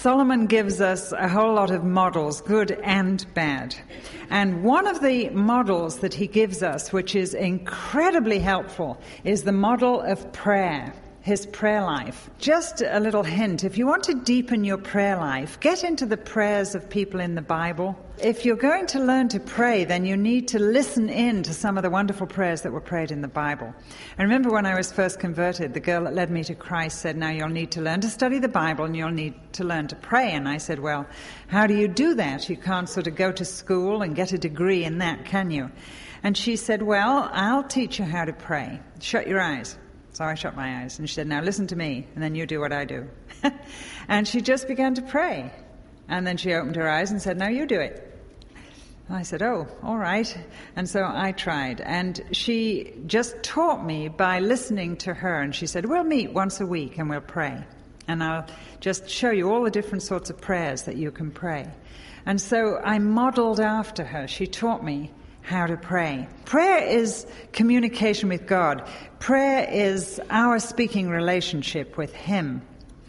Solomon gives us a whole lot of models, good and bad. And one of the models that he gives us, which is incredibly helpful, is the model of prayer, his prayer life. Just a little hint, if you want to deepen your prayer life, get into the prayers of people in the Bible. If you're going to learn to pray, then you need to listen in to some of the wonderful prayers that were prayed in the Bible. I remember when I was first converted, the girl that led me to Christ said, now you'll need to learn to study the Bible and you'll need to learn to pray. And I said, well, how do you do that? You can't sort of go to school and get a degree in that, can you? And she said, well, I'll teach you how to pray. Shut your eyes. So I shut my eyes and she said, now listen to me and then you do what I do. And she just began to pray. And then she opened her eyes and said, now you do it. And I said, oh, all right. And so I tried. And she just taught me by listening to her. And she said, we'll meet once a week and we'll pray. And I'll just show you all the different sorts of prayers that you can pray. And so I modeled after her. She taught me how to pray. Prayer is communication with God. Prayer is our speaking relationship with Him.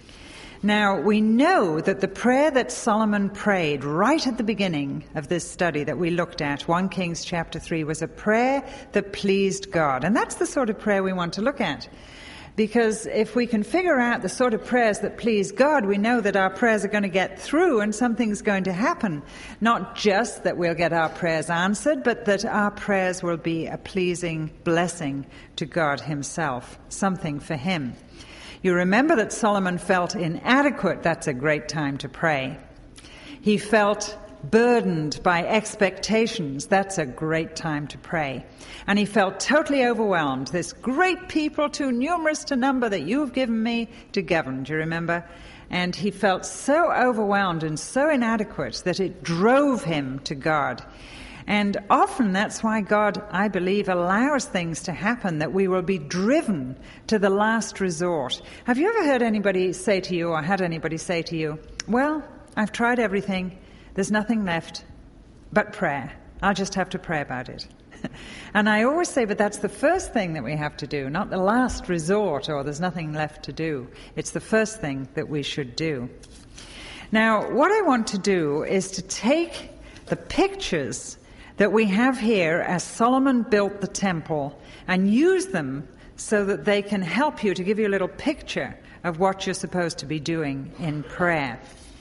Now, we know that the prayer that Solomon prayed right at the beginning of this study that we looked at, 1 Kings chapter 3, was a prayer that pleased God. And that's the sort of prayer we want to look at. Because if we can figure out the sort of prayers that please God, we know that our prayers are going to get through and something's going to happen. Not just that we'll get our prayers answered, but that our prayers will be a pleasing blessing to God Himself, something for Him. You remember that Solomon felt inadequate. That's a great time to pray. He felt burdened by expectations. That's a great time to pray. And he felt totally overwhelmed. This great people, too numerous to number, that you've given me to govern. Do you remember? And he felt so overwhelmed and so inadequate that it drove him to God. And often that's why God, I believe, allows things to happen, that we will be driven to the last resort. Have you ever heard anybody say to you, or had anybody say to you, well, I've tried everything. There's nothing left but prayer. I'll just have to pray about it. And I always say, but that's the first thing that we have to do, not the last resort or there's nothing left to do. It's the first thing that we should do. Now, what I want to do is to take the pictures that we have here as Solomon built the temple and use them so that they can help you, to give you a little picture of what you're supposed to be doing in prayer.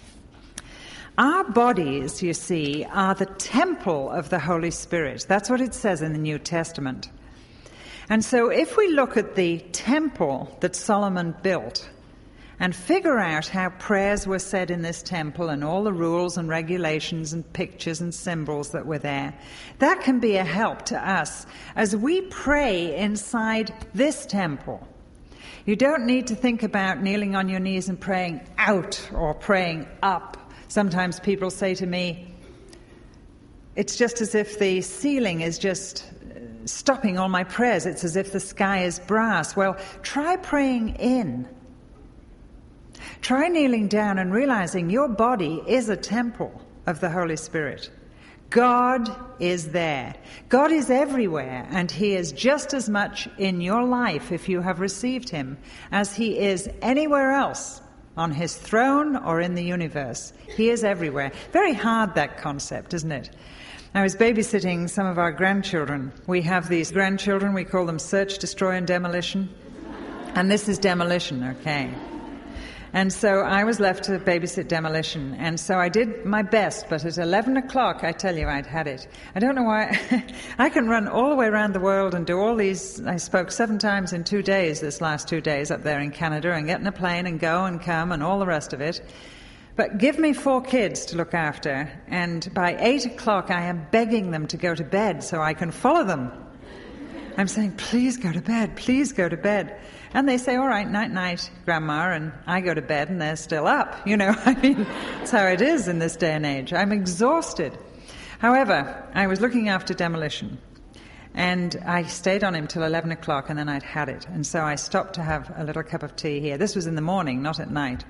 Our bodies, you see, are the temple of the Holy Spirit. That's what it says in the New Testament. And so if we look at the temple that Solomon built and figure out how prayers were said in this temple and all the rules and regulations and pictures and symbols that were there, that can be a help to us as we pray inside this temple. You don't need to think about kneeling on your knees and praying out or praying up. Sometimes people say to me, it's just as if the ceiling is just stopping all my prayers. It's as if the sky is brass. Well, try praying in. Try kneeling down and realizing your body is a temple of the Holy Spirit. God is there. God is everywhere, and He is just as much in your life if you have received Him as He is anywhere else. On His throne or in the universe. He is everywhere. Very hard, that concept, isn't it? I was babysitting some of our grandchildren. We have these grandchildren, we call them Search, Destroy and Demolition. And this is demolition, okay? And so I was left to babysit demolition. And so I did my best, but at 11 o'clock, I tell you, I'd had it. I don't know why. I can run all the way around the world and do all these. I spoke 7 times in 2 days, this last 2 days up there in Canada, and get in a plane and go and come and all the rest of it. But give me 4 kids to look after, and by 8 o'clock, I am begging them to go to bed so I can follow them. I'm saying, please go to bed, please go to bed. And they say, all right, night-night, Grandma, and I go to bed and they're still up. You know, I mean, that's how it is in this day and age. I'm exhausted. However, I was looking after demolition, and I stayed on him till 11 o'clock, and then I'd had it. And so I stopped to have a little cup of tea here. This was in the morning, not at night.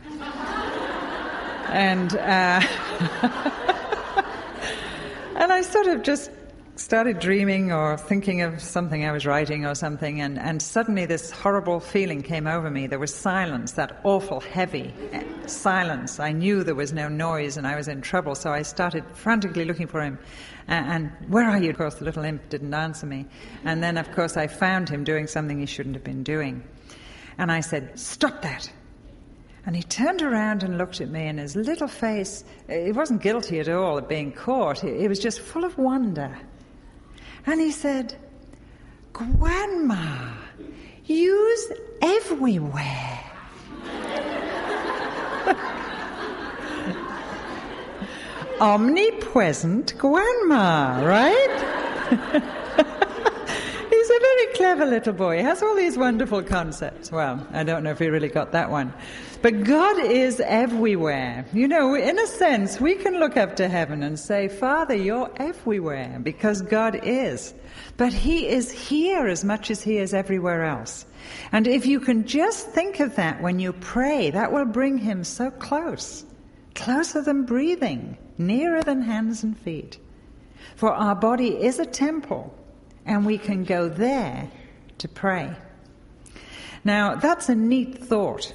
And and I sort of just started dreaming or thinking of something I was writing or something, and suddenly this horrible feeling came over me. There was silence, that awful, heavy silence. I knew there was no noise and I was in trouble, so I started frantically looking for him. And where are you? Of course, the little imp didn't answer me. And then, of course, I found him doing something he shouldn't have been doing. And I said, "Stop that." And he turned around and looked at me, and his little face, it wasn't guilty at all of being caught. It was just full of wonder. And he said, "Grandma, you's everywhere." Omnipresent grandma, right? He's a very clever little boy. He has all these wonderful concepts. Well, I don't know if he really got that one. But God is everywhere. You know, in a sense, we can look up to heaven and say, "Father, you're everywhere," because God is. But he is here as much as he is everywhere else. And if you can just think of that when you pray, that will bring him so close. Closer than breathing, nearer than hands and feet. For our body is a temple, and we can go there to pray. Now, that's a neat thought.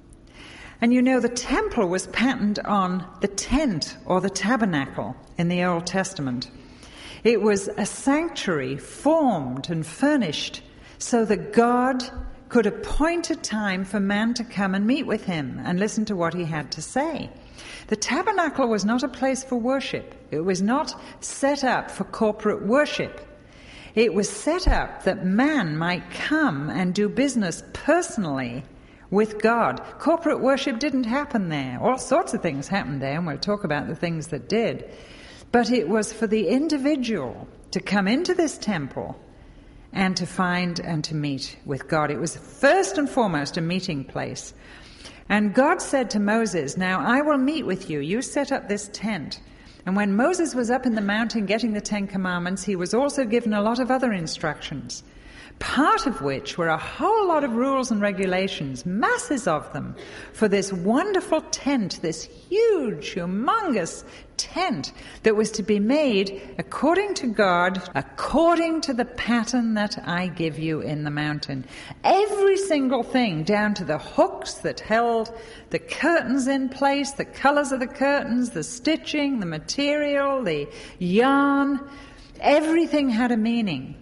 And you know, the temple was patterned on the tent or the tabernacle in the Old Testament. It was a sanctuary formed and furnished so that God could appoint a time for man to come and meet with him and listen to what he had to say. The tabernacle was not a place for worship. It was not set up for corporate worship. It was set up that man might come and do business personally with God. Corporate worship didn't happen there. All sorts of things happened there, and we'll talk about the things that did. But it was for the individual to come into this temple and to find and to meet with God. It was first and foremost a meeting place. And God said to Moses, "Now I will meet with you. You set up this tent." And when Moses was up in the mountain getting the 10 Commandments, he was also given a lot of other instructions, part of which were a whole lot of rules and regulations, masses of them, for this wonderful tent, this huge, humongous tent that was to be made according to God, according to the pattern that I give you in the mountain. Every single thing, down to the hooks that held the curtains in place, the colors of the curtains, the stitching, the material, the yarn, everything had a meaning.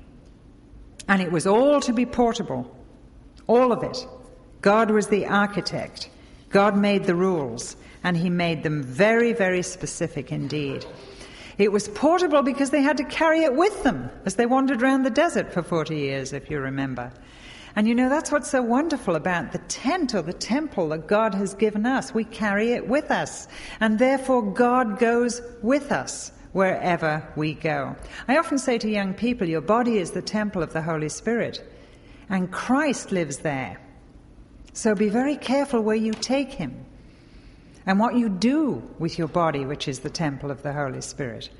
And it was all to be portable. All of it. God was the architect. God made the rules. And he made them very, very specific indeed. It was portable because they had to carry it with them as they wandered around the desert for 40 years, if you remember. And you know, that's what's so wonderful about the tent or the temple that God has given us. We carry it with us. And therefore God goes with us wherever we go. I often say to young people, your body is the temple of the Holy Spirit, and Christ lives there. So be very careful where you take him and what you do with your body, which is the temple of the Holy Spirit.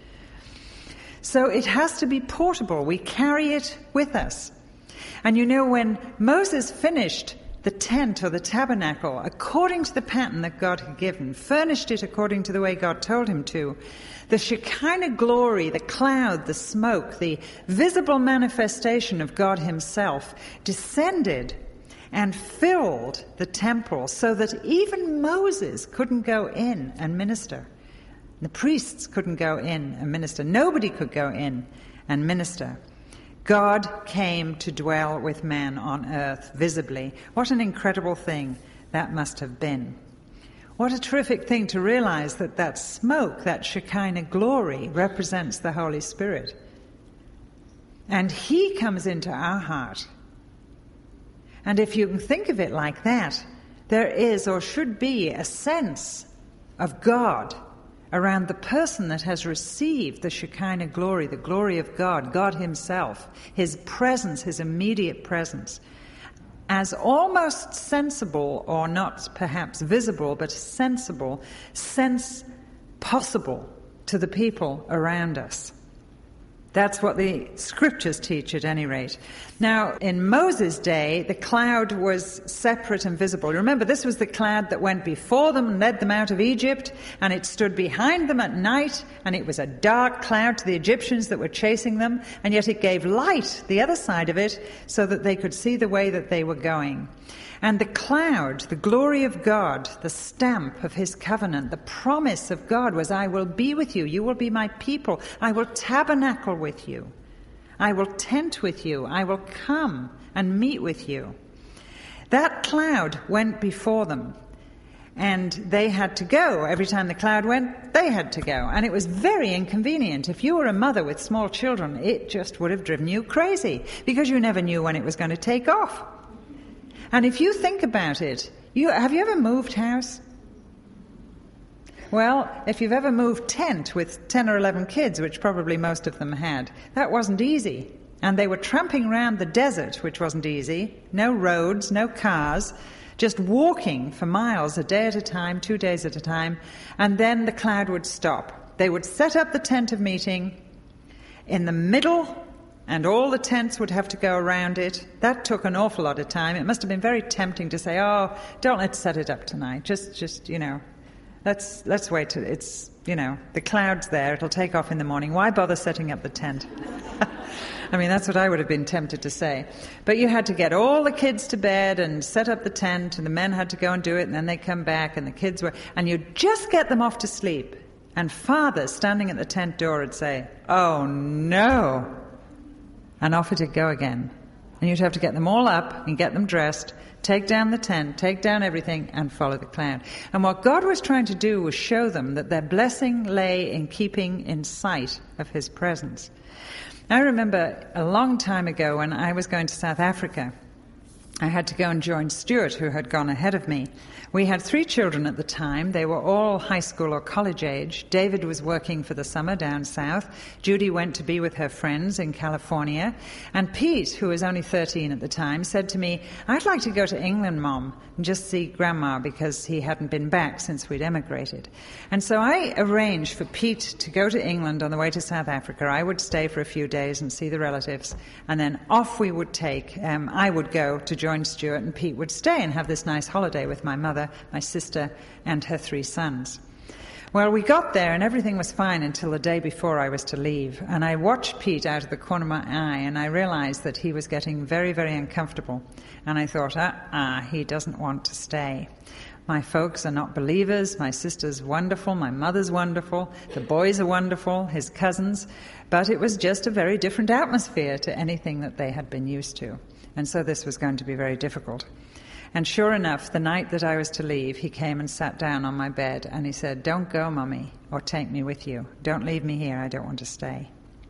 So it has to be portable. We carry it with us. And you know, when Moses finished the tent or the tabernacle according to the pattern that God had given, furnished it according to the way God told him to, the Shekinah glory, the cloud, the smoke, the visible manifestation of God himself descended and filled the temple so that even Moses couldn't go in and minister. The priests couldn't go in and minister. Nobody could go in and minister. God came to dwell with man on earth visibly. What an incredible thing that must have been. What a terrific thing to realize that that smoke, that Shekinah glory, represents the Holy Spirit. And he comes into our heart. And if you can think of it like that, there is or should be a sense of God around the person that has received the Shekinah glory, the glory of God, God himself, his presence, his immediate presence, as almost sensible, or not perhaps visible, but sensible, sense possible to the people around us. That's what the scriptures teach at any rate. Now, in Moses' day, the cloud was separate and visible. Remember, this was the cloud that went before them and led them out of Egypt, and it stood behind them at night, and it was a dark cloud to the Egyptians that were chasing them, and yet it gave light, the other side of it, so that they could see the way that they were going. And the cloud, the glory of God, the stamp of his covenant, the promise of God was, I will be with you, you will be my people, I will tabernacle with you, I will tent with you, I will come and meet with you. That cloud went before them, and they had to go. Every time the cloud went, they had to go. And it was very inconvenient. If you were a mother with small children, it just would have driven you crazy, because you never knew when it was going to take off. And if you think about it, have you ever moved house? Well, if you've ever moved tent with 10 or 11 kids, which probably most of them had, that wasn't easy. And they were tramping around the desert, which wasn't easy. No roads, no cars, just walking for miles a day at a time, 2 days at a time, and then the cloud would stop. They would set up the tent of meeting in the middle, and all the tents would have to go around it. That took an awful lot of time. It must have been very tempting to say, oh, don't let's set it up tonight. Just let's wait till it's, the cloud's there. It'll take off in the morning. Why bother setting up the tent? I mean, that's what I would have been tempted to say. But you had to get all the kids to bed and set up the tent, and the men had to go and do it, and then they'd come back, and the kids were... And you'd just get them off to sleep, and father, standing at the tent door, would say, oh, no... And off it'd go again. And you'd have to get them all up and get them dressed, take down the tent, take down everything, and follow the cloud. And what God was trying to do was show them that their blessing lay in keeping in sight of his presence. I remember a long time ago when I was going to South Africa, I had to go and join Stuart, who had gone ahead of me. We had 3 children at the time. They were all high school or college age. David was working for the summer down south. Judy went to be with her friends in California. And Pete, who was only 13 at the time, said to me, I'd like to go to England, Mom, and just see Grandma, because he hadn't been back since we'd emigrated. And so I arranged for Pete to go to England on the way to South Africa. I would stay for a few days and see the relatives. And then off we would take. I would go to join Stuart, and Pete would stay and have this nice holiday with my mother, my sister, and her 3 sons. Well, we got there and everything was fine until the day before I was to leave. And I watched Pete out of the corner of my eye, and I realized that he was getting very, very uncomfortable. And I thought, he doesn't want to stay. My folks are not believers. My sister's wonderful. My mother's wonderful. The boys are wonderful, his cousins. But it was just a very different atmosphere to anything that they had been used to. And so this was going to be very difficult. And sure enough, the night that I was to leave, he came and sat down on my bed, and he said, don't go, Mummy, or take me with you. Don't leave me here. I don't want to stay.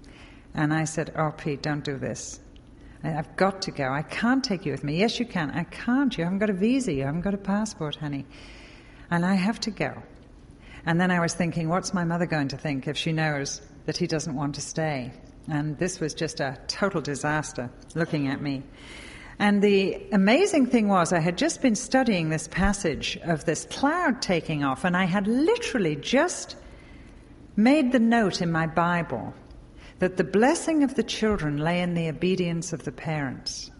And I said, oh, Pete, don't do this. I've got to go. I can't take you with me. Yes, you can. I can't. You haven't got a visa. You haven't got a passport, honey. And I have to go. And then I was thinking, what's my mother going to think if she knows that he doesn't want to stay? And this was just a total disaster, looking at me. And the amazing thing was, I had just been studying this passage of this cloud taking off, and I had literally just made the note in my Bible that the blessing of the children lay in the obedience of the parents.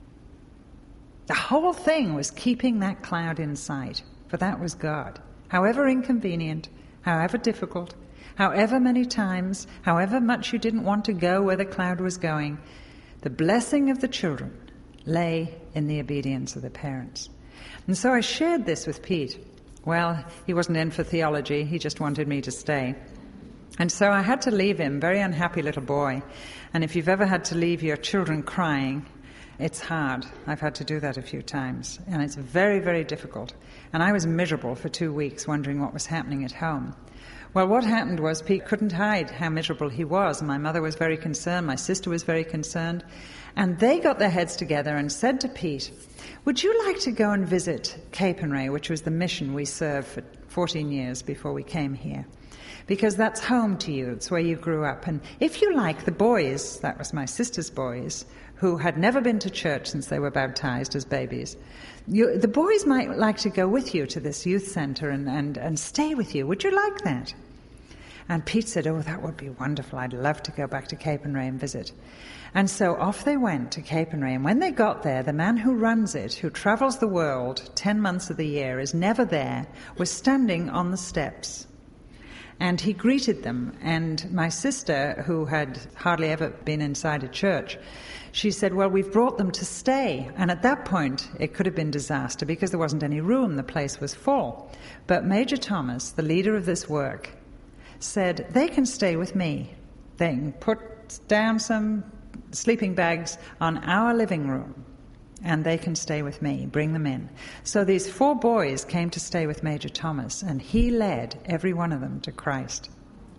The whole thing was keeping that cloud in sight, for that was God. However inconvenient, however difficult, however many times, however much you didn't want to go where the cloud was going, the blessing of the children lay in the obedience of the parents. And so I shared this with Pete. Well, he wasn't in for theology, he just wanted me to stay. And so I had to leave him, very unhappy little boy. And if you've ever had to leave your children crying, it's hard. I've had to do that a few times. And it's very, very difficult. And I was miserable for 2 weeks, wondering what was happening at home. Well, what happened was Pete couldn't hide how miserable he was. My mother was very concerned. My sister was very concerned. And they got their heads together and said to Pete, would you like to go and visit Capernwray, which was the mission we served for 14 years before we came here? Because that's home to you. It's where you grew up. And if you like, the boys, that was my sister's boys, who had never been to church since they were baptized as babies, the boys might like to go with you to this youth center and stay with you. Would you like that? And Pete said, oh, that would be wonderful. I'd love to go back to Capernwray and visit. And so off they went to Capernwray. And when they got there, the man who runs it, who travels the world 10 months of the year, is never there, was standing on the steps. And he greeted them. And my sister, who had hardly ever been inside a church, she said, well, we've brought them to stay. And at that point, it could have been disaster because there wasn't any room. The place was full. But Major Thomas, the leader of this work, said, they can stay with me. They can put down some sleeping bags on our living room, and they can stay with me. Bring them in. So these 4 boys came to stay with Major Thomas, and he led every one of them to Christ.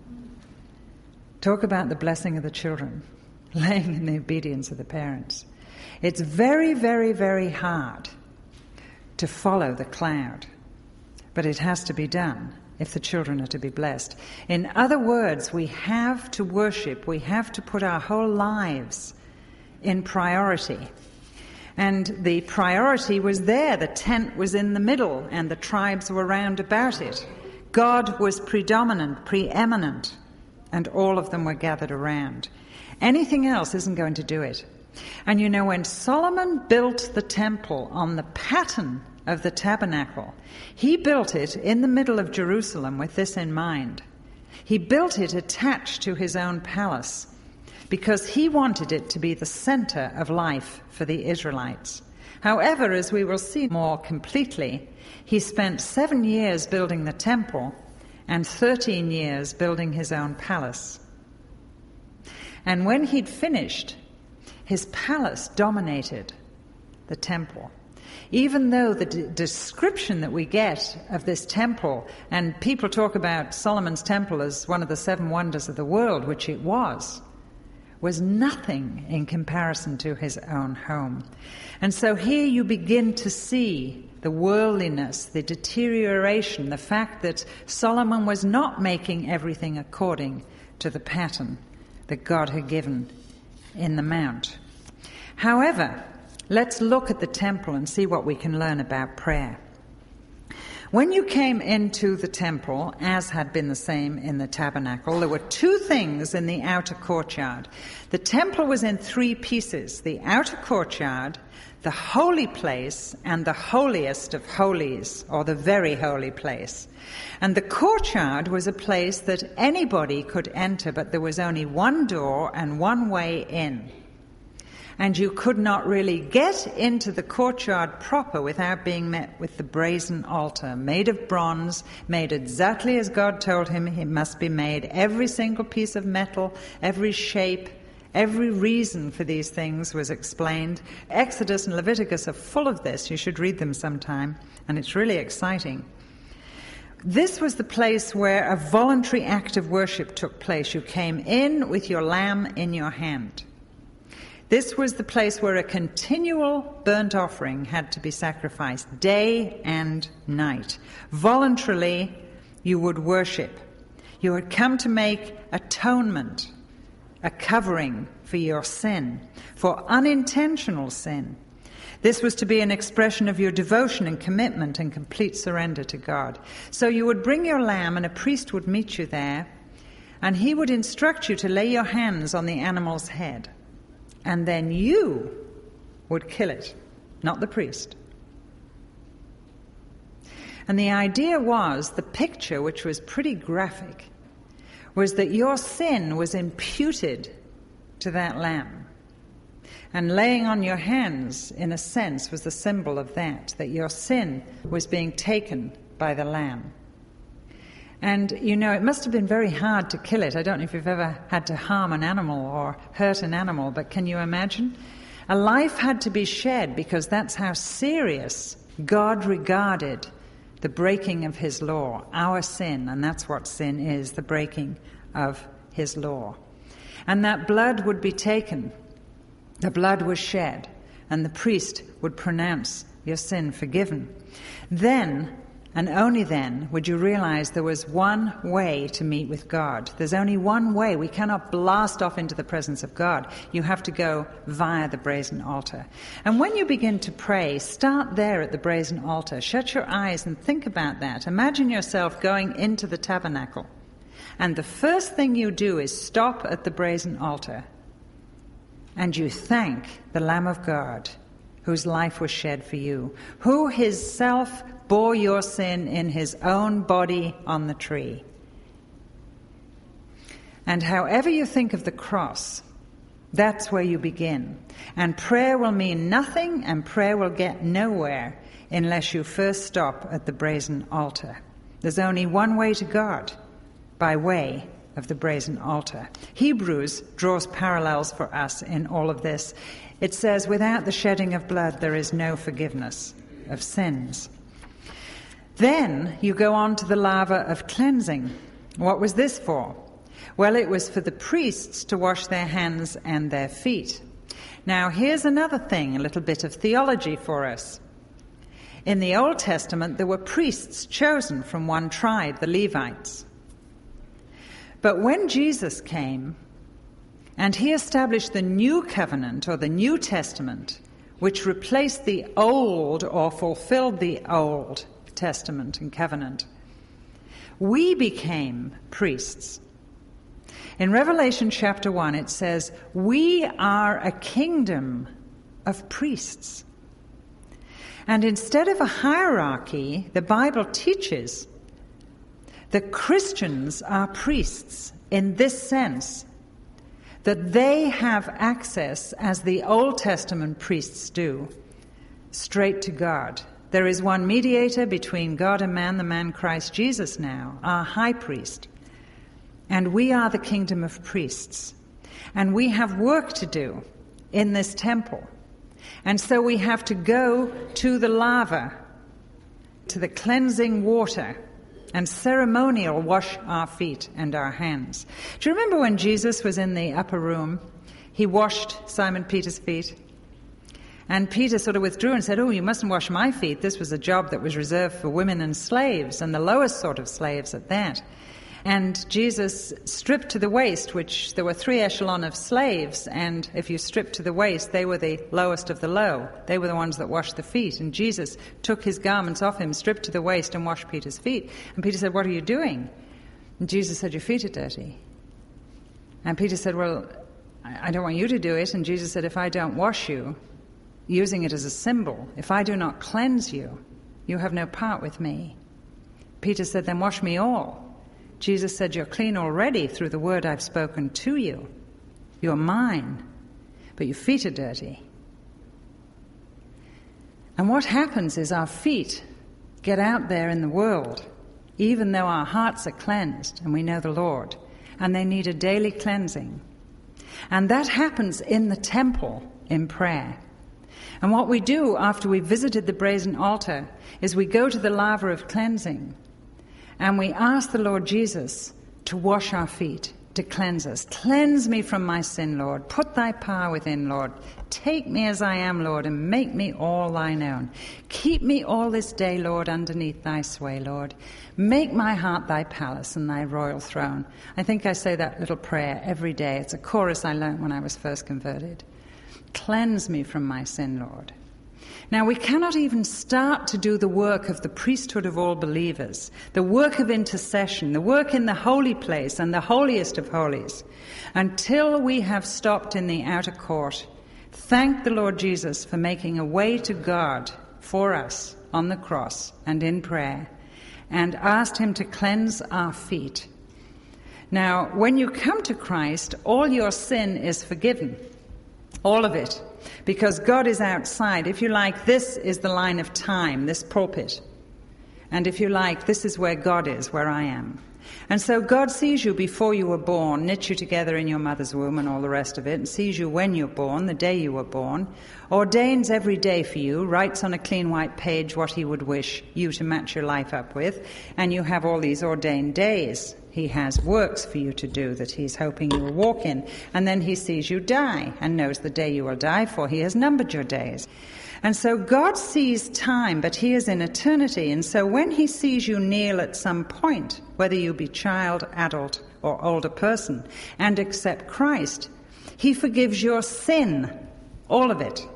Talk about the blessing of the children, laying in the obedience of the parents. It's very, very, very hard to follow the cloud, but it has to be done if the children are to be blessed. In other words, we have to worship, we have to put our whole lives in priority. And the priority was there. The tent was in the middle, and the tribes were round about it. God was predominant, preeminent, and all of them were gathered around. Anything else isn't going to do it. And you know, when Solomon built the temple on the pattern of the tabernacle, he built it in the middle of Jerusalem with this in mind. He built it attached to his own palace because he wanted it to be the center of life for the Israelites. However, as we will see more completely, he spent 7 years building the temple and 13 years building his own palace. And when he'd finished, his palace dominated the temple. Even though the description that we get of this temple, and people talk about Solomon's temple as one of the 7 wonders of the world, which it was nothing in comparison to his own home. And so here you begin to see the worldliness, the deterioration, the fact that Solomon was not making everything according to the pattern that God had given in the Mount. However, let's look at the temple and see what we can learn about prayer. When you came into the temple, as had been the same in the tabernacle, there were 2 things in the outer courtyard. The temple was in 3 pieces: the outer courtyard, the holy place, and the holiest of holies, or the very holy place. And the courtyard was a place that anybody could enter, but there was only one door and one way in. And you could not really get into the courtyard proper without being met with the brazen altar, made of bronze, made exactly as God told him it must be made. Every single piece of metal, every shape, every reason for these things was explained. Exodus and Leviticus are full of this. You should read them sometime, and it's really exciting. This was the place where a voluntary act of worship took place. You came in with your lamb in your hand. This was the place where a continual burnt offering had to be sacrificed, day and night. Voluntarily, you would worship. You had come to make atonement, a covering for your sin, for unintentional sin. This was to be an expression of your devotion and commitment and complete surrender to God. So you would bring your lamb, and a priest would meet you there, and he would instruct you to lay your hands on the animal's head. And then you would kill it, not the priest. And the idea was, the picture, which was pretty graphic, was that your sin was imputed to that lamb. And laying on your hands, in a sense, was the symbol of that your sin was being taken by the lamb. And, you know, it must have been very hard to kill it. I don't know if you've ever had to harm an animal or hurt an animal, but can you imagine? A life had to be shed because that's how serious God regarded the breaking of his law, our sin, and that's what sin is, the breaking of his law. And that blood would be taken. The blood was shed, and the priest would pronounce your sin forgiven. Then, and only then, would you realize there was one way to meet with God. There's only one way. We cannot blast off into the presence of God. You have to go via the brazen altar. And when you begin to pray, start there at the brazen altar. Shut your eyes and think about that. Imagine yourself going into the tabernacle. And the first thing you do is stop at the brazen altar and you thank the Lamb of God whose life was shed for you, who his self bore your sin in his own body on the tree. And however you think of the cross, that's where you begin. And prayer will mean nothing, and prayer will get nowhere unless you first stop at the brazen altar. There's only one way to God, by way of the brazen altar. Hebrews draws parallels for us in all of this. It says, without the shedding of blood, there is no forgiveness of sins. Then you go on to the laver of cleansing. What was this for? Well, it was for the priests to wash their hands and their feet. Now, here's another thing, a little bit of theology for us. In the Old Testament, there were priests chosen from one tribe, the Levites. But when Jesus came, and he established the new covenant, or the New Testament, which replaced the old, or fulfilled the Old Testament and covenant, we became priests. In Revelation chapter 1, it says, we are a kingdom of priests. And instead of a hierarchy, the Bible teaches that Christians are priests in this sense, that they have access, as the Old Testament priests do, straight to God. There is one mediator between God and man, the man Christ Jesus now, our high priest. And we are the kingdom of priests. And we have work to do in this temple. And so we have to go to the laver, to the cleansing water, and ceremonial wash our feet and our hands. Do you remember when Jesus was in the upper room? He washed Simon Peter's feet. And Peter sort of withdrew and said, oh, you mustn't wash my feet. This was a job that was reserved for women and slaves, and the lowest sort of slaves at that. And Jesus stripped to the waist, which there were 3 echelons of slaves, and if you stripped to the waist, they were the lowest of the low. They were the ones that washed the feet. And Jesus took his garments off him, stripped to the waist, and washed Peter's feet. And Peter said, what are you doing? And Jesus said, your feet are dirty. And Peter said, well, I don't want you to do it. And Jesus said, if I don't wash you, using it as a symbol, if I do not cleanse you, you have no part with me. Peter said, then wash me all. Jesus said, you're clean already through the word I've spoken to you. You're mine, but your feet are dirty. And what happens is our feet get out there in the world, even though our hearts are cleansed and we know the Lord, and they need a daily cleansing. And that happens in the temple in prayer. And what we do after we've visited the brazen altar is we go to the laver of cleansing, and we ask the Lord Jesus to wash our feet, to cleanse us. Cleanse me from my sin, Lord. Put thy power within, Lord. Take me as I am, Lord, and make me all thine own. Keep me all this day, Lord, underneath thy sway, Lord. Make my heart thy palace and thy royal throne. I think I say that little prayer every day. It's a chorus I learned when I was first converted. Cleanse me from my sin, Lord. Now, we cannot even start to do the work of the priesthood of all believers, the work of intercession, the work in the holy place and the holiest of holies, until we have stopped in the outer court, thanked the Lord Jesus for making a way to God for us on the cross and in prayer, and asked him to cleanse our feet. Now, when you come to Christ, all your sin is forgiven. All of it. Because God is outside. If you like, this is the line of time, this pulpit. And if you like, this is where God is, where I am. And so God sees you before you were born, knit you together in your mother's womb and all the rest of it, and sees you when you're born, the day you were born, ordains every day for you, writes on a clean white page what he would wish you to match your life up with, and you have all these ordained days. He has works for you to do that he's hoping you will walk in. And then he sees you die and knows the day you will die, for he has numbered your days. And so God sees time, but he is in eternity. And so when he sees you kneel at some point, whether you be child, adult, or older person, and accept Christ, he forgives your sin, all of it.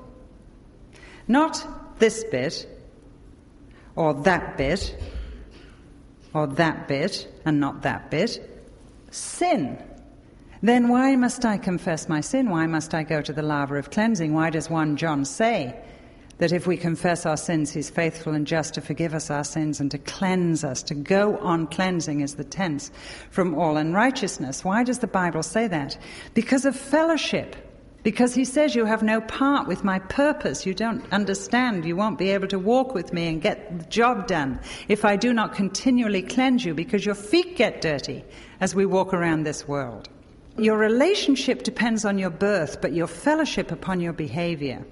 Not this bit, or that bit, or that bit, and not that bit. sin, then why must I confess my sin? Why must I go to the laver of cleansing? Why does 1 John say that if we confess our sins, he's faithful and just to forgive us our sins and to cleanse us? To go on cleansing is the tense from all unrighteousness. Why does the Bible say that? Because of fellowship. Because he says you have no part with my purpose. You don't understand. You won't be able to walk with me and get the job done if I do not continually cleanse you, because your feet get dirty as we walk around this world. Your relationship depends on your birth, but your fellowship upon your behavior.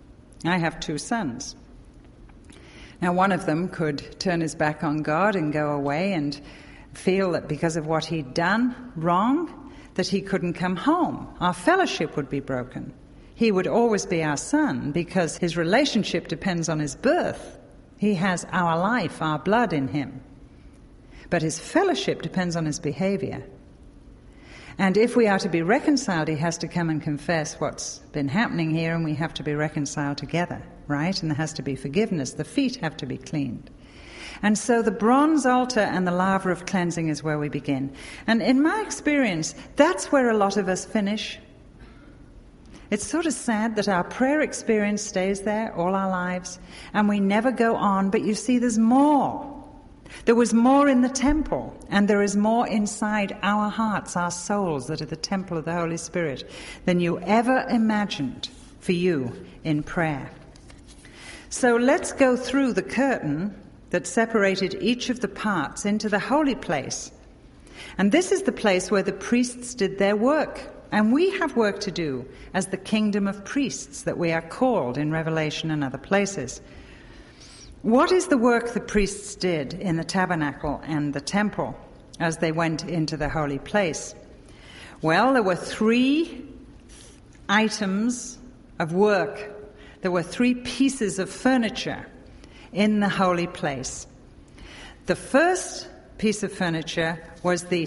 I have 2 sons. Now, one of them could turn his back on God and go away and feel that because of what he'd done wrong, that he couldn't come home. Our fellowship would be broken. He would always be our son because his relationship depends on his birth. He has our life, our blood in him. But his fellowship depends on his behavior. And if we are to be reconciled, he has to come and confess what's been happening here, and we have to be reconciled together, right? And there has to be forgiveness. The feet have to be cleaned. And so the bronze altar and the laver of cleansing is where we begin. And in my experience, that's where a lot of us finish. It's sort of sad that our prayer experience stays there all our lives, and we never go on, but you see there's more. There was more in the temple, and there is more inside our hearts, our souls, that are the temple of the Holy Spirit, than you ever imagined for you in prayer. So let's go through the curtain that separated each of the parts into the holy place. And this is the place where the priests did their work. And we have work to do as the kingdom of priests that we are called in Revelation and other places. What is the work the priests did in the tabernacle and the temple as they went into the holy place? Well, there were 3 items of work. There were 3 pieces of furniture in the holy place. The first piece of furniture was the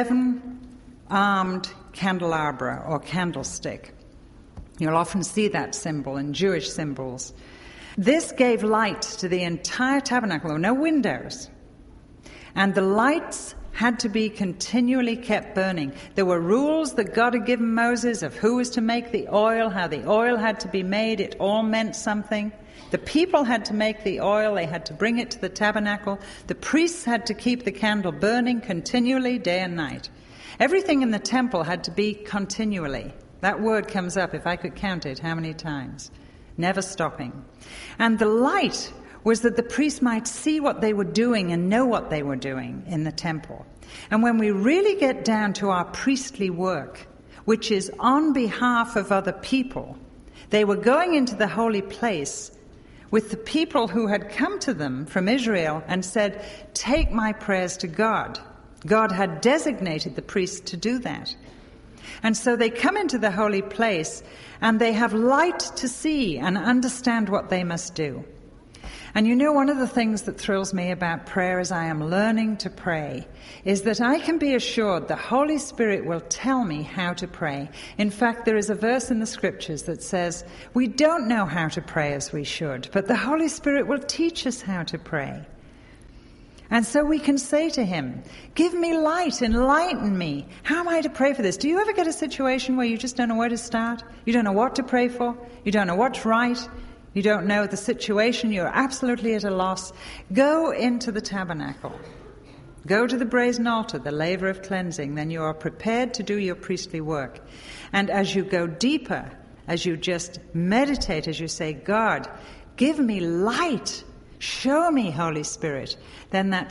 7-armed candelabra or candlestick. You'll often see that symbol in Jewish symbols. This gave light to the entire tabernacle. There were no windows. And the lights had to be continually kept burning. There were rules that God had given Moses of who was to make the oil, how the oil had to be made. It all meant something. The people had to make the oil. They had to bring it to the tabernacle. The priests had to keep the candle burning continually, day and night. Everything in the temple had to be continually. That word comes up, if I could count it, how many times? Never stopping. And the light was that the priests might see what they were doing and know what they were doing in the temple. And when we really get down to our priestly work, which is on behalf of other people, they were going into the holy place with the people who had come to them from Israel and said, "Take my prayers to God." God had designated the priests to do that. And so they come into the holy place and they have light to see and understand what they must do. And you know, one of the things that thrills me about prayer as I am learning to pray is that I can be assured the Holy Spirit will tell me how to pray. In fact, there is a verse in the scriptures that says, we don't know how to pray as we should, but the Holy Spirit will teach us how to pray. And so we can say to him, give me light, enlighten me. How am I to pray for this? Do you ever get a situation where you just don't know where to start? You don't know what to pray for? You don't know what's right? You don't know the situation? You're absolutely at a loss? Go into the tabernacle. Go to the brazen altar, the laver of cleansing. Then you are prepared to do your priestly work. And as you go deeper, as you just meditate, as you say, God, give me light. Show me, Holy Spirit. Then that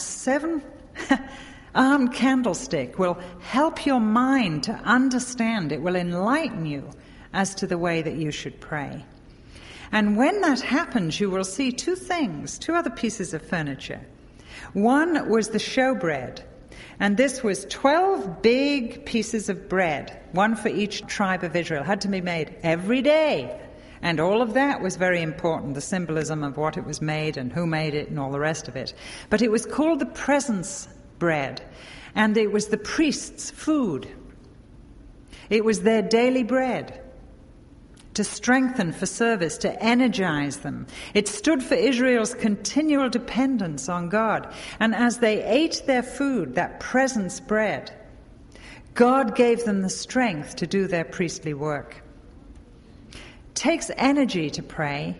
7-armed candlestick will help your mind to understand. It will enlighten you as to the way that you should pray. And when that happens, you will see 2 things, 2 other pieces of furniture. One was the showbread. And this was 12 big pieces of bread, one for each tribe of Israel. It had to be made every day. And all of that was very important, the symbolism of what it was made and who made it and all the rest of it. But it was called the presence bread, and it was the priests' food. It was their daily bread to strengthen for service, to energize them. It stood for Israel's continual dependence on God. And as they ate their food, that presence bread, God gave them the strength to do their priestly work. It takes energy to pray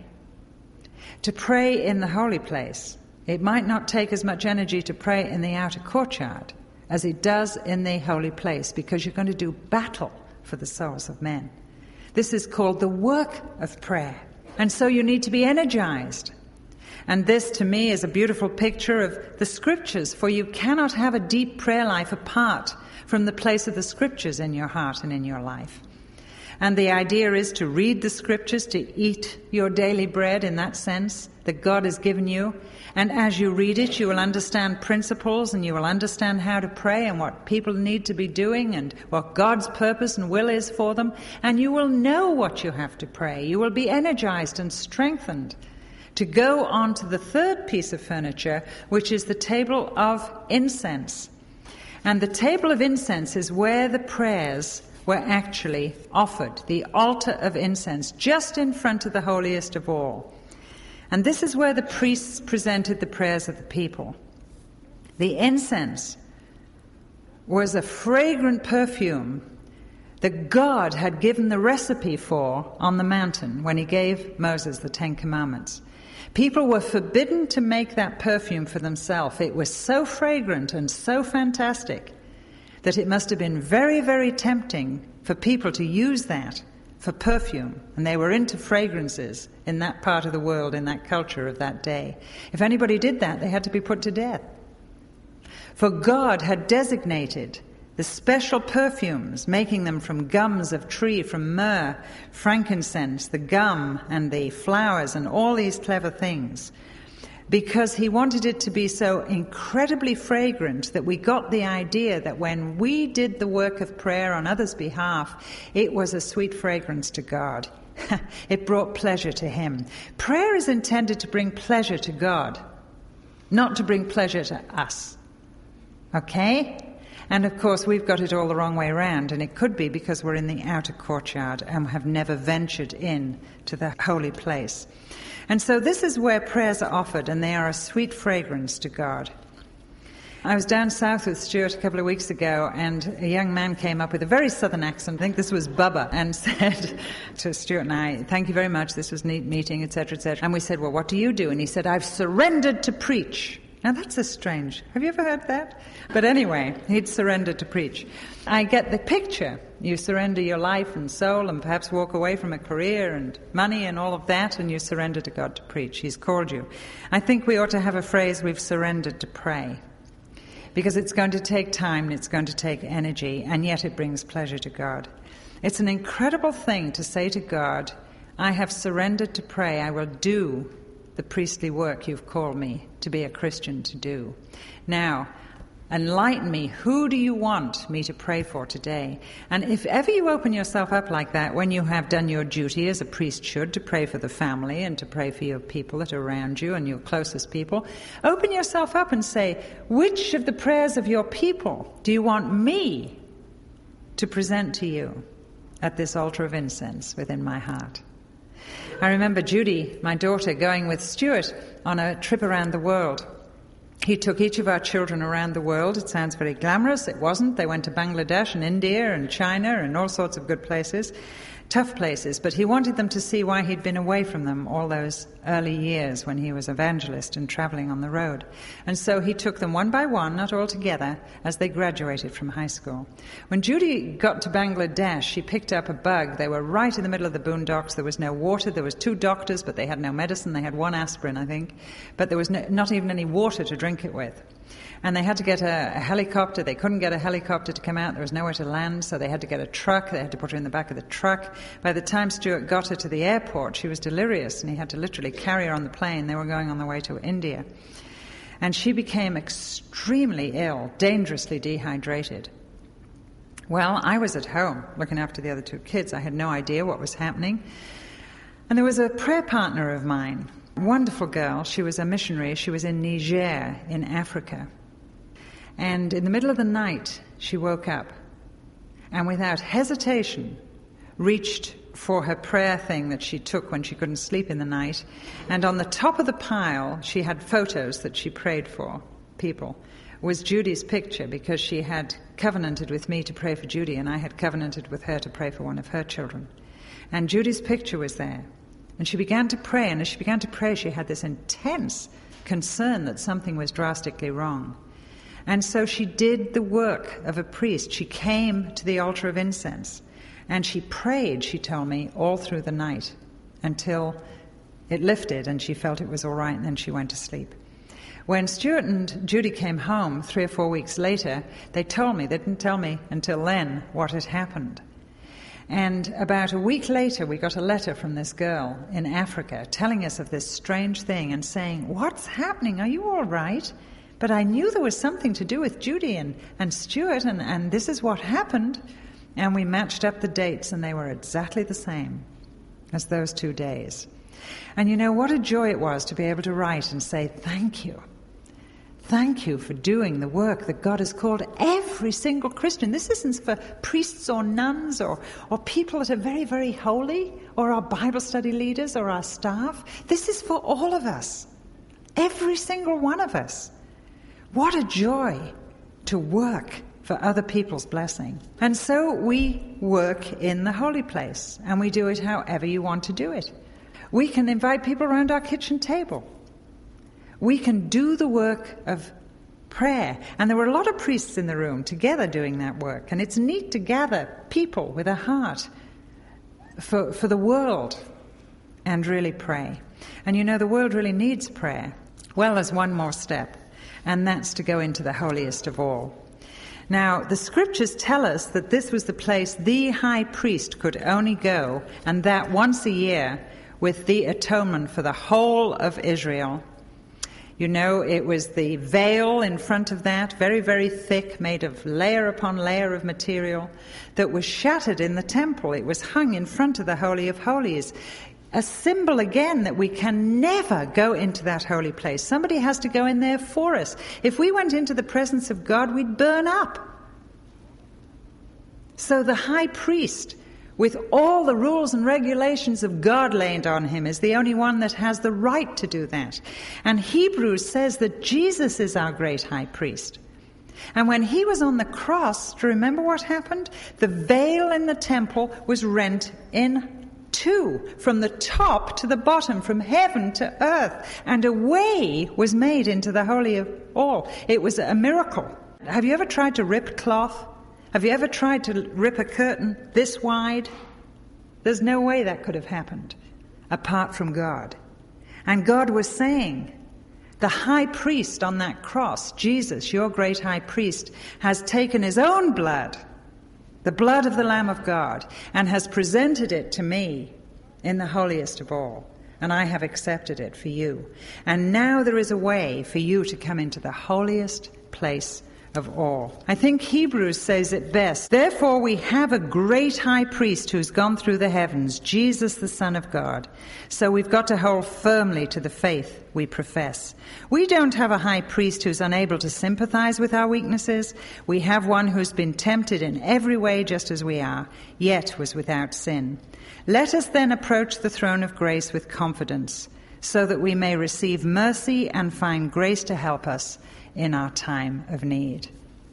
in the holy place. It might not take as much energy to pray in the outer courtyard as it does in the holy place, because you're going to do battle for the souls of men. This is called the work of prayer. And so you need to be energized. And this, to me, is a beautiful picture of the Scriptures, for you cannot have a deep prayer life apart from the place of the Scriptures in your heart and in your life. And the idea is to read the Scriptures, to eat your daily bread in that sense that God has given you. And as you read it, you will understand principles, and you will understand how to pray and what people need to be doing and what God's purpose and will is for them. And you will know what you have to pray. You will be energized and strengthened to go on to the third piece of furniture, which is the table of incense. And the table of incense is where the prayers were actually offered, the altar of incense, just in front of the holiest of all. And this is where the priests presented the prayers of the people. The incense was a fragrant perfume that God had given the recipe for on the mountain when he gave Moses the Ten Commandments. People were forbidden to make that perfume for themselves. It was so fragrant and so fantastic that it must have been very, very tempting for people to use that for perfume. And they were into fragrances in that part of the world, in that culture of that day. If anybody did that, they had to be put to death. For God had designated the special perfumes, making them from gums of tree, from myrrh, frankincense, the gum and the flowers and all these clever things, because he wanted it to be so incredibly fragrant that we got the idea that when we did the work of prayer on others' behalf, it was a sweet fragrance to God. It brought pleasure to him. Prayer is intended to bring pleasure to God, not to bring pleasure to us. Okay? And of course, we've got it all the wrong way around, and it could be because we're in the outer courtyard and have never ventured in to the holy place. And so this is where prayers are offered, and they are a sweet fragrance to God. I was down south with Stuart a couple of weeks ago, and a young man came up with a very southern accent, I think this was Bubba, and said to Stuart and I, "Thank you very much, this was a neat meeting, etc., etc." And we said, "Well, what do you do?" And he said, "I've surrendered to preach." Now that's a strange, have you ever heard that? But anyway, he'd surrendered to preach. I get the picture. You surrender your life and soul and perhaps walk away from a career and money and all of that, and you surrender to God to preach. He's called you. I think we ought to have a phrase, we've surrendered to pray. Because it's going to take time and it's going to take energy, and yet it brings pleasure to God. It's an incredible thing to say to God, I have surrendered to pray, I will do the priestly work you've called me to be a Christian to do. Now, enlighten me. Who do you want me to pray for today? And if ever you open yourself up like that, when you have done your duty as a priest should, to pray for the family and to pray for your people that are around you and your closest people, open yourself up and say, which of the prayers of your people do you want me to present to you at this altar of incense within my heart? I remember Judy, my daughter, going with Stuart on a trip around the world. He took each of our children around the world. It sounds very glamorous. It wasn't. They went to Bangladesh and India and China and all sorts of good places, tough places. But he wanted them to see why he'd been away from them all those early years when he was evangelist and traveling on the road. And so he took them one by one, not all together, as they graduated from high school. When Judy got to Bangladesh, she picked up a bug. They were right in the middle of the boondocks. There was no water. There was 2 doctors, but they had no medicine. They had 1 aspirin, I think. But there was not even any water to drink it with. And they had to get a helicopter. They couldn't get a helicopter to come out. There was nowhere to land, so they had to get a truck. They had to put her in the back of the truck. By the time Stuart got her to the airport, she was delirious, and he had to literally carry her on the plane. They were going on the way to India. And she became extremely ill, dangerously dehydrated. Well, I was at home looking after the other 2 kids. I had no idea what was happening. And there was a prayer partner of mine, a wonderful girl. She was a missionary. She was in Niger in Africa. And in the middle of the night, she woke up and without hesitation reached for her prayer thing that she took when she couldn't sleep in the night. And on the top of the pile, she had photos that she prayed for people was Judy's picture, because she had covenanted with me to pray for Judy, and I had covenanted with her to pray for one of her children. And Judy's picture was there. And she began to pray, and as she began to pray, she had this intense concern that something was drastically wrong. And so she did the work of a priest. She came to the altar of incense, and she prayed, she told me, all through the night until it lifted and she felt it was all right, and then she went to sleep. When Stuart and Judy came home 3 or 4 weeks later, they didn't tell me until then what had happened. And about a week later, we got a letter from this girl in Africa telling us of this strange thing and saying, "What's happening? Are you all right? But I knew there was something to do with Judy and Stuart, and this is what happened." And we matched up the dates, and they were exactly the same as those 2 days. And you know, what a joy it was to be able to write and say, "Thank you. Thank you for doing the work that God has called every single Christian." This isn't for priests or nuns or people that are very, very holy, or our Bible study leaders or our staff. This is for all of us. Every single one of us. What a joy to work for other people's blessing. And so we work in the holy place, and we do it however you want to do it. We can invite people around our kitchen table. We can do the work of prayer. And there were a lot of priests in the room together doing that work. And it's neat to gather people with a heart for the world and really pray. And you know, the world really needs prayer. Well, there's one more step, and that's to go into the holiest of all. Now, the scriptures tell us that this was the place the high priest could only go, and that once a year, with the atonement for the whole of Israel. You know, it was the veil in front of that, very, very thick, made of layer upon layer of material, that was shattered in the temple. It was hung in front of the Holy of Holies. A symbol, again, that we can never go into that holy place. Somebody has to go in there for us. If we went into the presence of God, we'd burn up. So the high priest, with all the rules and regulations of God laid on him, is the only one that has the right to do that. And Hebrews says that Jesus is our great high priest. And when he was on the cross, do you remember what happened? The veil in the temple was rent in two, from the top to the bottom, from heaven to earth, and a way was made into the Holy of All. It was a miracle. Have you ever tried to rip cloth? Have you ever tried to rip a curtain this wide? There's no way that could have happened apart from God. And God was saying, the high priest on that cross, Jesus, your great high priest, has taken his own blood, the blood of the Lamb of God, and has presented it to me in the holiest of all. And I have accepted it for you. And now there is a way for you to come into the holiest place of all. I think Hebrews says it best. Therefore we have a great high priest who's gone through the heavens, Jesus the Son of God. So we've got to hold firmly to the faith we profess. We don't have a high priest who's unable to sympathize with our weaknesses. We have one who's been tempted in every way just as we are, yet was without sin. Let us then approach the throne of grace with confidence, so that we may receive mercy and find grace to help us in our time of need.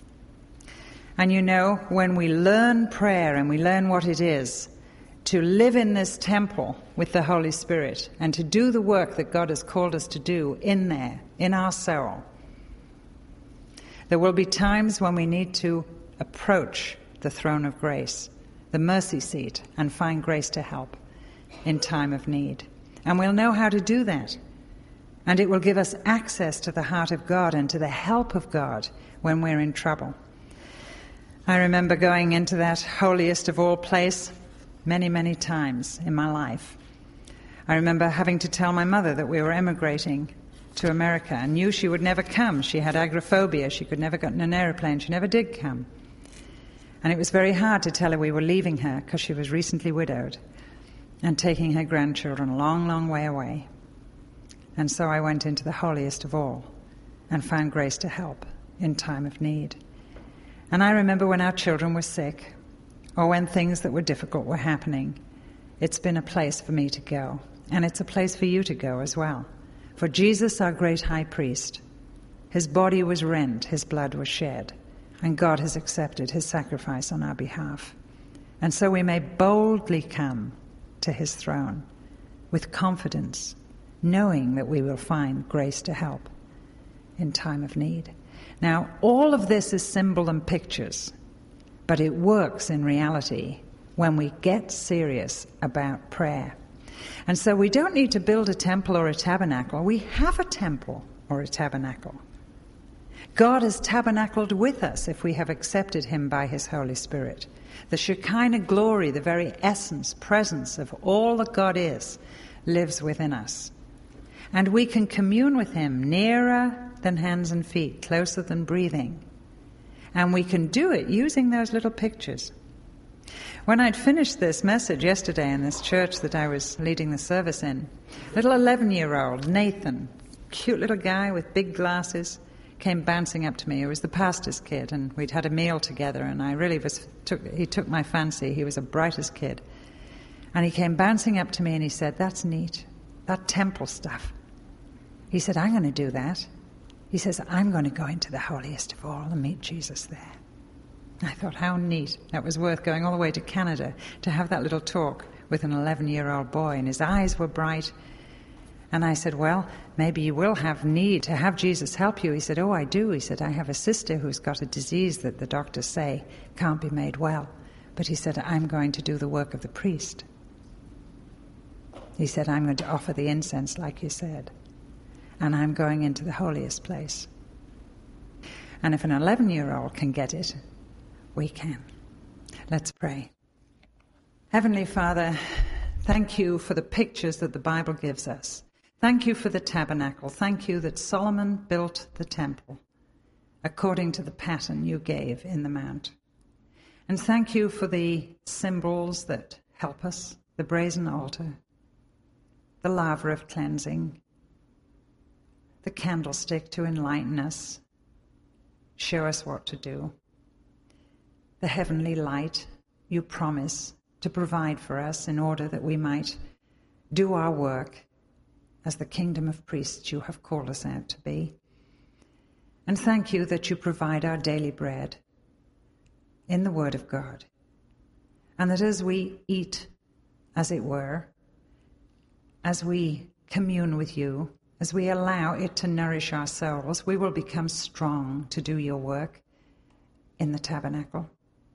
And you know, when we learn prayer and we learn what it is to live in this temple with the Holy Spirit and to do the work that God has called us to do in there, in our soul, there will be times when we need to approach the throne of grace, the mercy seat, and find grace to help in time of need. And we'll know how to do that. And it will give us access to the heart of God and to the help of God when we're in trouble. I remember going into that holiest of all place many, many times in my life. I remember having to tell my mother that we were emigrating to America and knew she would never come. She had agoraphobia. She could never get in an airplane. She never did come. And it was very hard to tell her we were leaving her because she was recently widowed and taking her grandchildren a long, long way away. And so I went into the holiest of all and found grace to help in time of need. And I remember when our children were sick or when things that were difficult were happening, it's been a place for me to go. And it's a place for you to go as well. For Jesus, our great high priest, His body was rent, his blood was shed, and God has accepted his sacrifice on our behalf. And so we may boldly come to his throne with confidence, knowing that we will find grace to help in time of need. Now, all of this is symbol and pictures, but it works in reality when we get serious about prayer. And so we don't need to build a temple or a tabernacle. We have a temple or a tabernacle. God has tabernacled with us if we have accepted him by his Holy Spirit. The Shekinah glory, the very essence, presence of all that God is, lives within us. And we can commune with him nearer than hands and feet, closer than breathing. And we can do it using those little pictures. When I'd finished this message yesterday in this church that I was leading the service in, little 11-year-old Nathan, cute little guy with big glasses, came bouncing up to me. He was the pastor's kid, and we'd had a meal together, and I really he took my fancy. He was the brightest kid. And he came bouncing up to me and he said, "That's neat, that temple stuff." He said, "I'm going to do that." He says, "I'm going to go into the holiest of all and meet Jesus there." I thought, how neat. That was worth going all the way to Canada to have that little talk with an 11-year-old boy, and his eyes were bright. And I said, "Well, maybe you will have need to have Jesus help you." He said, "Oh, I do." He said, "I have a sister who's got a disease that the doctors say can't be made well." But he said, "I'm going to do the work of the priest." He said, "I'm going to offer the incense like you said. And I'm going into the holiest place." And if an 11-year-old can get it, we can. Let's pray. Heavenly Father, thank you for the pictures that the Bible gives us. Thank you for the tabernacle. Thank you that Solomon built the temple according to the pattern you gave in the mount. And thank you for the symbols that help us, the brazen altar, the laver of cleansing, the candlestick to enlighten us, show us what to do, the heavenly light you promise to provide for us in order that we might do our work as the kingdom of priests you have called us out to be. And thank you that you provide our daily bread in the Word of God, and that as we eat, as it were, as we commune with you, as we allow it to nourish our souls, we will become strong to do your work in the tabernacle.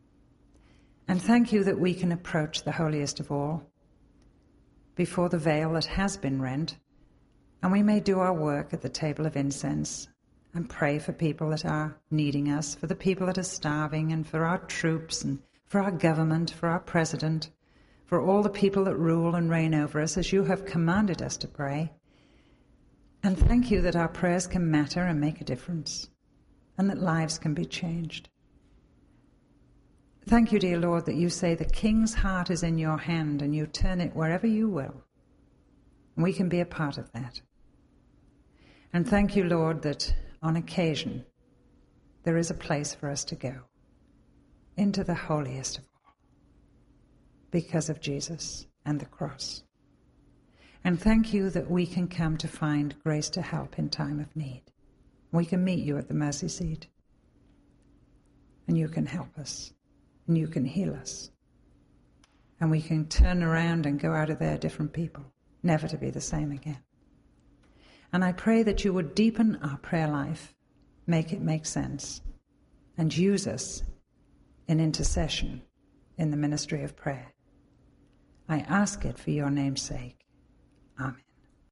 And thank you that we can approach the holiest of all before the veil that has been rent, and we may do our work at the table of incense and pray for people that are needing us, for the people that are starving, and for our troops, and for our government, for our president, for all the people that rule and reign over us, as you have commanded us to pray. And thank you that our prayers can matter and make a difference, and that lives can be changed. Thank you, dear Lord, that you say the king's heart is in your hand and you turn it wherever you will. And we can be a part of that. And thank you, Lord, that on occasion there is a place for us to go into the holiest of all because of Jesus and the cross. And thank you that we can come to find grace to help in time of need. We can meet you at the mercy seat, and you can help us, and you can heal us, and we can turn around and go out of there different people, never to be the same again. And I pray that you would deepen our prayer life, make it make sense, and use us in intercession in the ministry of prayer. I ask it for your name's sake. Amen.